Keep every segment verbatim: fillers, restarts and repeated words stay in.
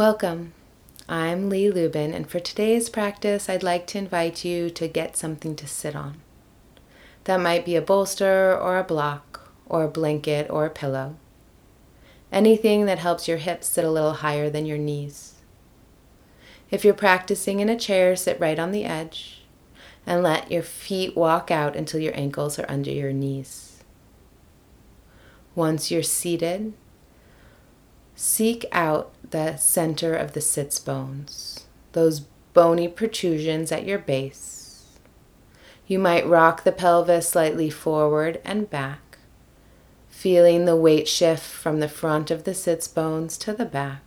Welcome. I'm Lee Lubin, and for today's practice, I'd like to invite you to get something to sit on. That might be a bolster or a block or a blanket or a pillow. Anything that helps your hips sit a little higher than your knees. If you're practicing in a chair, sit right on the edge and let your feet walk out until your ankles are under your knees. Once you're seated, seek out the center of the sits bones, those bony protrusions at your base. You might rock the pelvis slightly forward and back, feeling the weight shift from the front of the sits bones to the back.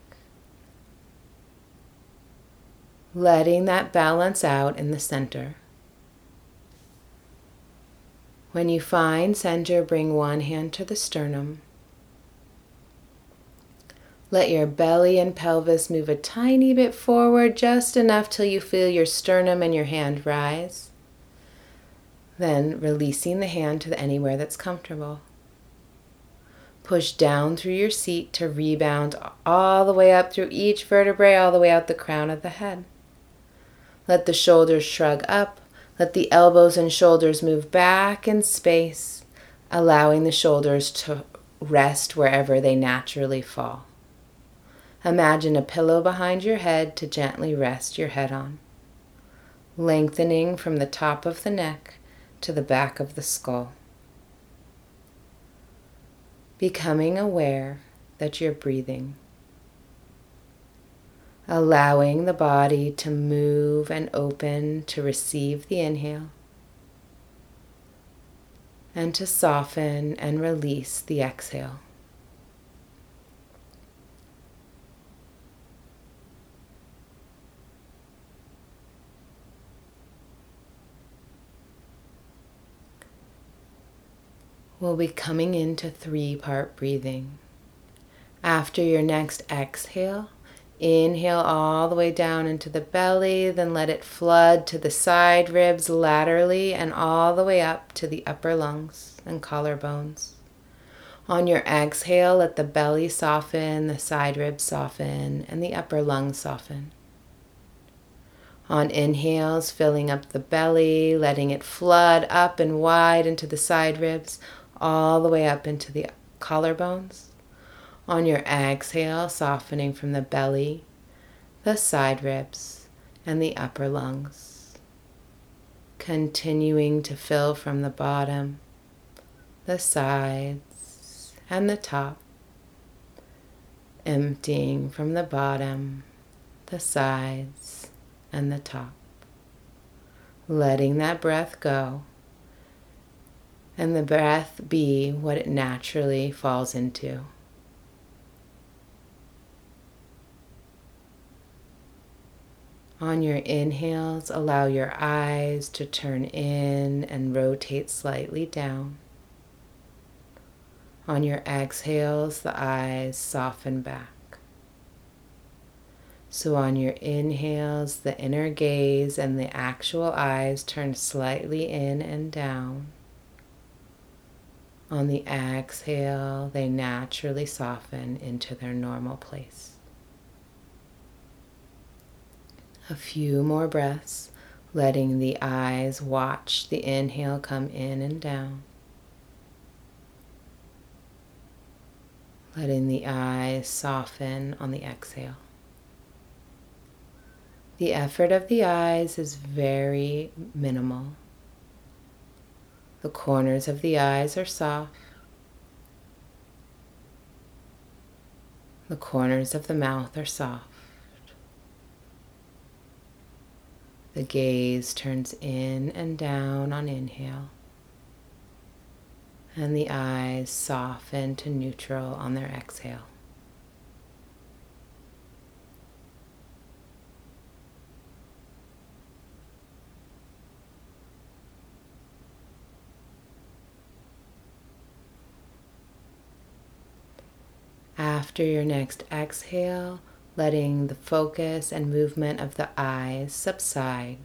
Letting that balance out in the center. When you find center, bring one hand to the sternum. Let your belly and pelvis move a tiny bit forward, just enough till you feel your sternum and your hand rise. Then releasing the hand to anywhere that's comfortable. Push down through your seat to rebound all the way up through each vertebrae, all the way out the crown of the head. Let the shoulders shrug up. Let the elbows and shoulders move back in space, allowing the shoulders to rest wherever they naturally fall. Imagine a pillow behind your head to gently rest your head on, lengthening from the top of the neck to the back of the skull. Becoming aware that you're breathing. Allowing the body to move and open to receive the inhale and to soften and release the exhale. We'll be coming into three-part breathing. After your next exhale, inhale all the way down into the belly, then let it flood to the side ribs laterally and all the way up to the upper lungs and collarbones. On your exhale, let the belly soften, the side ribs soften, and the upper lungs soften. On inhales, filling up the belly, letting it flood up and wide into the side ribs, all the way up into the collarbones. On your exhale, softening from the belly, the side ribs, and the upper lungs. Continuing to fill from the bottom, the sides, and the top. Emptying from the bottom, the sides, and the top. Letting that breath go, and the breath be what it naturally falls into. On your inhales, allow your eyes to turn in and rotate slightly down. On your exhales, the eyes soften back. So on your inhales, the inner gaze and the actual eyes turn slightly in and down. On the exhale, they naturally soften into their normal place. A few more breaths, letting the eyes watch the inhale come in and down. Letting the eyes soften on the exhale. The effort of the eyes is very minimal. The corners of the eyes are soft. The corners of the mouth are soft. The gaze turns in and down on inhale, and the eyes soften to neutral on their exhale. After your next exhale, letting the focus and movement of the eyes subside.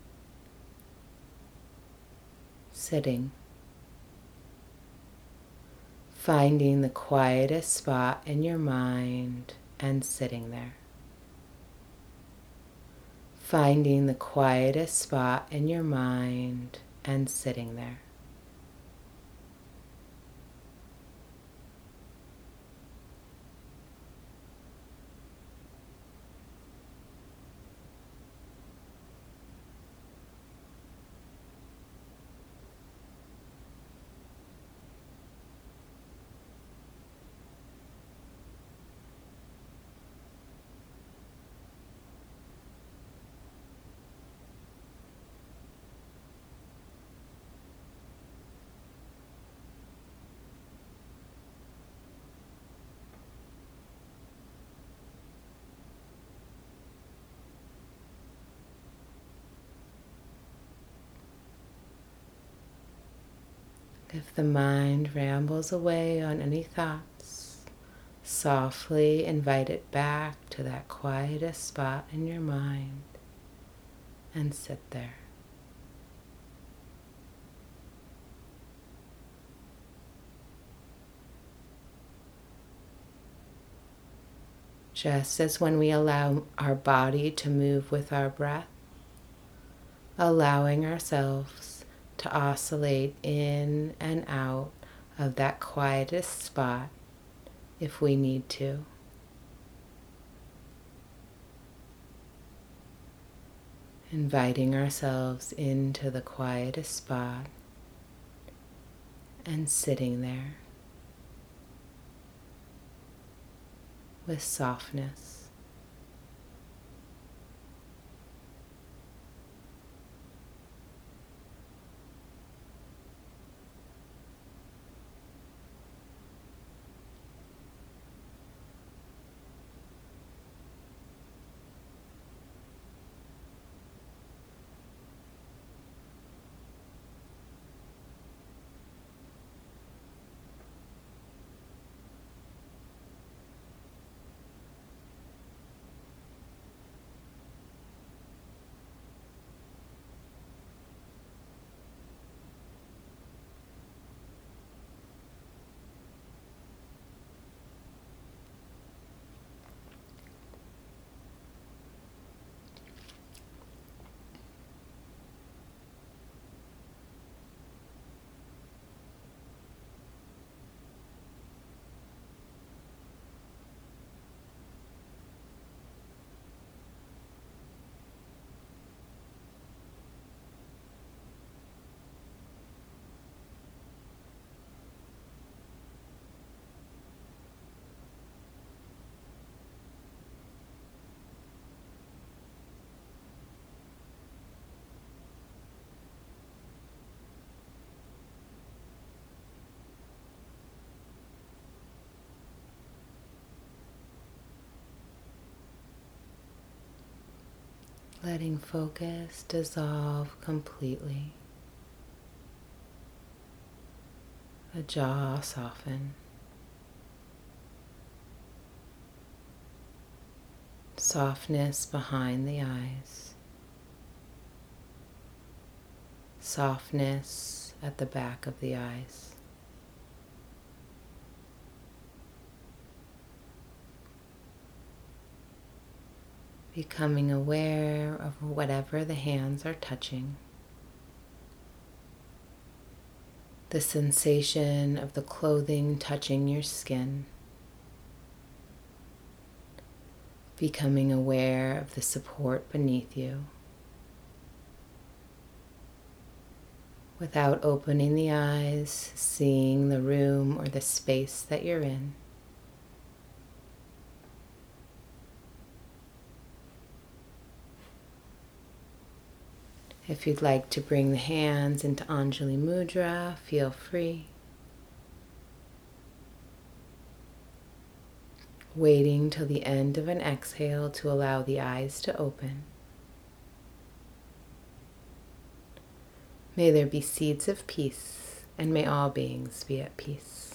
Sitting. Finding the quietest spot in your mind and sitting there. finding the quietest spot in your mind and sitting there. If the mind rambles away on any thoughts, softly invite it back to that quietest spot in your mind and sit there. Just as when we allow our body to move with our breath, allowing ourselves to oscillate in and out of that quietest spot if we need to. Inviting ourselves into the quietest spot and sitting there with softness. Letting focus dissolve completely. The jaw soften. Softness behind the eyes. Softness at the back of the eyes. Becoming aware of whatever the hands are touching. The sensation of the clothing touching your skin. Becoming aware of the support beneath you. Without opening the eyes, seeing the room or the space that you're in. If you'd like to bring the hands into Anjali Mudra, feel free. Waiting till the end of an exhale to allow the eyes to open. May there be seeds of peace, and may all beings be at peace.